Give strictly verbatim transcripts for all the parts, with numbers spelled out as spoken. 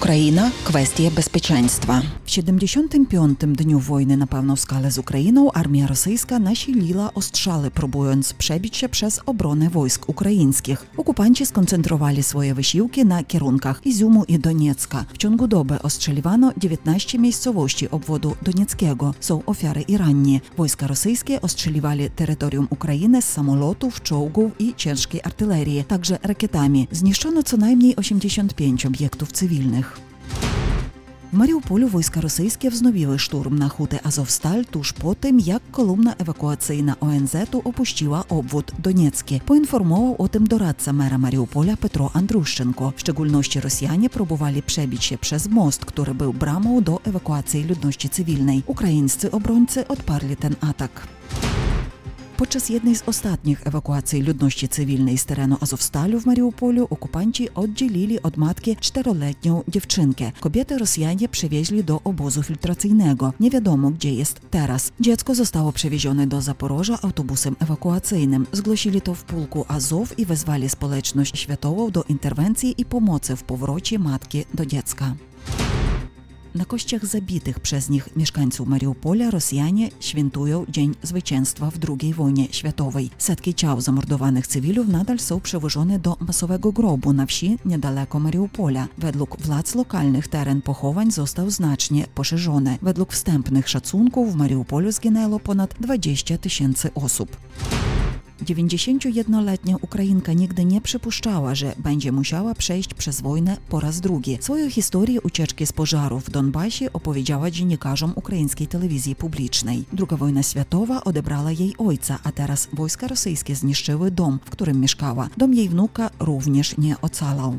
Ukraina – kwestia bezpieczeństwa. W siedemdziesiątym piątym dniu wojny na pewną skalę z Ukrainą armia rosyjska nasiliła ostrzale, próbując przebić się przez obronę wojsk ukraińskich. Okupanci skoncentrowali swoje wysiłki na kierunkach Iziumu i Doniecka. W ciągu doby ostrzeliwano dziewiętnaście miejscowości obwodu donieckiego. Są ofiary i ranni. Wojska rosyjskie ostrzeliwali terytorium Ukrainy z samolotów, czołgów i ciężkiej artylerii, także rakietami. Zniszczono co najmniej osiemdziesiąt pięć obiektów cywilnych. W Mariuполю wojska rosyjskie wznowiły szturm na hutę Azovstal tuż po tym, jak kolumna ewakuacyjna O N Z-u opuściła obwód doniecki. Poinformował o tym doradca mera Mariupola Petro Andruszczenko. W szczególności Rosjanie próbowali przebić się przez most, który był bramą do ewakuacji ludności cywilnej. Ukraińscy obrońcy odparli ten atak. Podczas jednej z ostatnich ewakuacji ludności cywilnej z terenu Azovstalu w Mariupolu okupanci oddzielili od matki czteroletnią dziewczynkę. Kobietę Rosjanie przewieźli do obozu filtracyjnego. Nie wiadomo, gdzie jest teraz. Dziecko zostało przewiezione do Zaporoża autobusem ewakuacyjnym. Zgłosili to w pułku Azow i wezwali społeczność światową do interwencji i pomocy w powrocie matki do dziecka. Na kościach zabitych przez nich mieszkańców Mariupola Rosjanie świętują Dzień Zwycięstwa w drugiej wojnie światowej. Setki ciał zamordowanych cywilów nadal są przewożone do masowego grobu na wsi niedaleko Mariupola. Według władz lokalnych teren pochowań został znacznie poszerzony. Według wstępnych szacunków w Mariupolu zginęło ponad dwadzieścia tysięcy osób. dziewięćdziesięciojednoletnia Ukrainka nigdy nie przypuszczała, że będzie musiała przejść przez wojnę po raz drugi. Swoją historię ucieczki z pożarów w Donbasie opowiedziała dziennikarzom ukraińskiej telewizji publicznej. Druga wojna światowa odebrała jej ojca, a teraz wojska rosyjskie zniszczyły dom, w którym mieszkała. Dom jej wnuka również nie ocalał.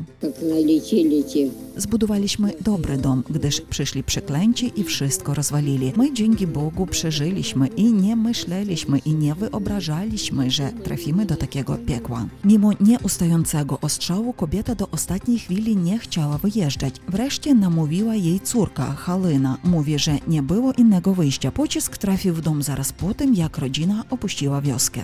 Zbudowaliśmy dobry dom, gdyż przyszli przeklęci i wszystko rozwalili. My dzięki Bogu przeżyliśmy i nie myśleliśmy i nie wyobrażaliśmy, że trafimy do takiego piekła. Mimo nieustającego ostrzału kobieta do ostatniej chwili nie chciała wyjeżdżać. Wreszcie namówiła jej córka, Halina. Mówi, że nie było innego wyjścia. Pocisk trafił w dom zaraz po tym, jak rodzina opuściła wioskę.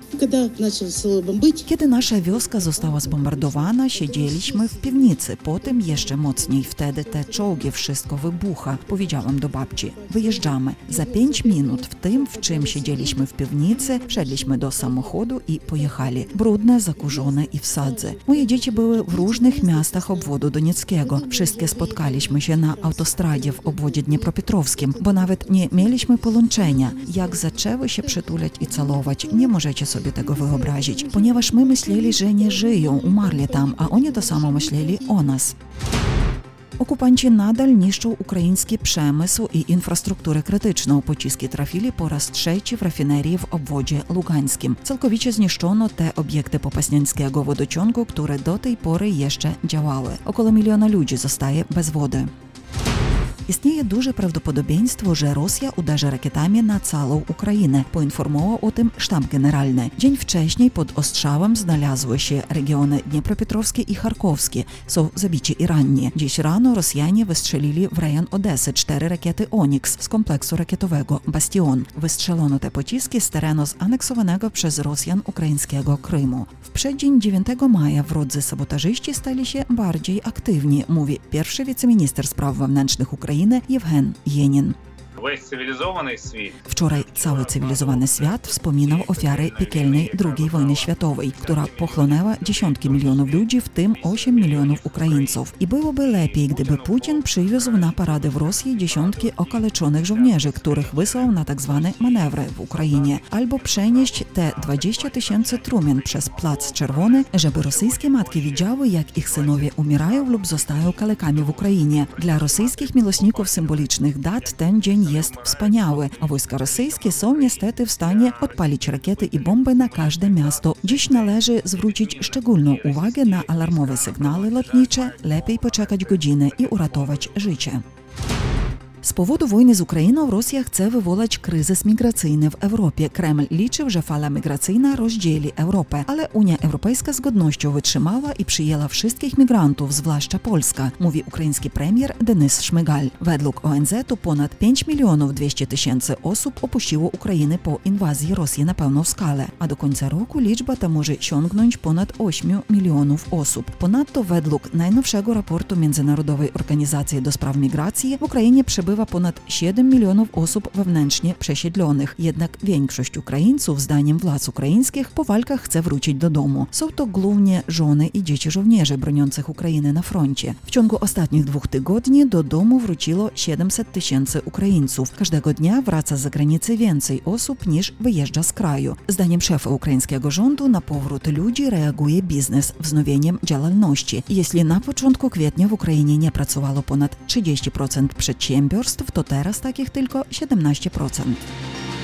Kiedy nasza wioska została zbombardowana, siedzieliśmy w piwnicy, potem jeszcze mocniej. Wtedy te czołgi, wszystko wybucha. Powiedziałam do babci, wyjeżdżamy. Za pięć minut w tym, w czym siedzieliśmy w piwnicy, wsiedliśmy do samochodu i pojechali. Brudne, zakurzone i w sadze. Moje dzieci były w różnych miastach obwodu donieckiego. Wszystkie spotkaliśmy się na autostradzie w obwodzie dniepropetrowskim, bo nawet nie mieliśmy połączenia. Jak zaczęły się przytulać i całować, nie możecie sobie tego wyobrazić, ponieważ my myśleli, że nie żyją, umarli tam, a oni to samo myśleli o nas. Okupanci nadal niszczą ukraiński przemysł i infrastrukturę krytyczną. Pociski trafili po raz trzeci w rafinerii w obwodzie lugańskim. Całkowicie zniszczono te obiekty popasniańskiego wodociągu, które do tej pory jeszcze działały. Około miliona ludzi zostaje bez wody. Istnieje duże prawdopodobieństwo, że Rosja uderzy rakietami na całą Ukrainę, poinformował o tym sztab generalny. Dzień wcześniej pod ostrzałem znalazły się regiony dniepropetrowskie i charkowskie. Są zabici i ranni. Dziś rano Rosjanie wystrzelili w rejon Odesy cztery rakiety Oniks z kompleksu rakietowego Bastion. Wystrzelono te pociski z terenu zaneksowanego przez Rosjan ukraińskiego Krymu. W przeddzień dziewiątego maja wrodzy sabotażyści stali się bardziej aktywni, mówi pierwszy wiceminister spraw wewnętrznych Ukrainy Jewgen Jenin. Wczoraj cały cywilizowany świat wspominał ofiary piekielnej drugiej wojny światowej, która pochłonęła dziesiątki milionów ludzi, w tym osiem milionów Ukraińców. I byłoby lepiej, gdyby Putin przywiózł na paradę w Rosji dziesiątki okaleczonych żołnierzy, których wysłał na tak zwane manewry w Ukrainie, albo przenieść te dwadzieścia tysięcy trumien przez Plac Czerwony, żeby rosyjskie matki widziały, jak ich synowie umierają lub zostają kalekami w Ukrainie. Dla rosyjskich miłośników symbolicznych dat ten dzień jest wspaniały, a wojska rosyjskie są niestety w stanie odpalić rakiety i bomby na każde miasto. Dziś należy zwrócić szczególną uwagę na alarmowe sygnały lotnicze, lepiej poczekać godziny i uratować życie. Z powodu wojny z Ukrainą Rosja chce wywołać kryzys migracyjny w Europie. Kreml liczy, że fala migracyjna rozdzieli Europę, ale Unia Europejska z godnością wytrzymała i przyjęła wszystkich migrantów, zwłaszcza Polska, mówi ukraiński premier Денис Шмигаль. Według O N Z-u ponad pięć milionów dwieście tysięcy osób opuściło Ukrainę po inwazji Rosji na pełną skalę, a do końca roku liczba ta może sięgnąć ponad osiem milionów osób. Ponadto według najnowszego raportu Międzynarodowej Organizacji do Spraw Migracji w Ukrainie przebywa ponad siedem milionów osób wewnętrznie przesiedlonych. Jednak większość Ukraińców, zdaniem władz ukraińskich, po walkach chce wrócić do domu. Są to głównie żony i dzieci żołnierzy broniących Ukrainy na froncie. W ciągu ostatnich dwóch tygodni do domu wróciło siedemset tysięcy Ukraińców. Każdego dnia wraca z zagranicy więcej osób niż wyjeżdża z kraju. Zdaniem szefa ukraińskiego rządu na powrót ludzi reaguje biznes wznowieniem działalności. Jeśli na początku kwietnia w Ukrainie nie pracowało ponad trzydzieści procent przedsiębiorstw, to teraz takich tylko siedemnaście procent.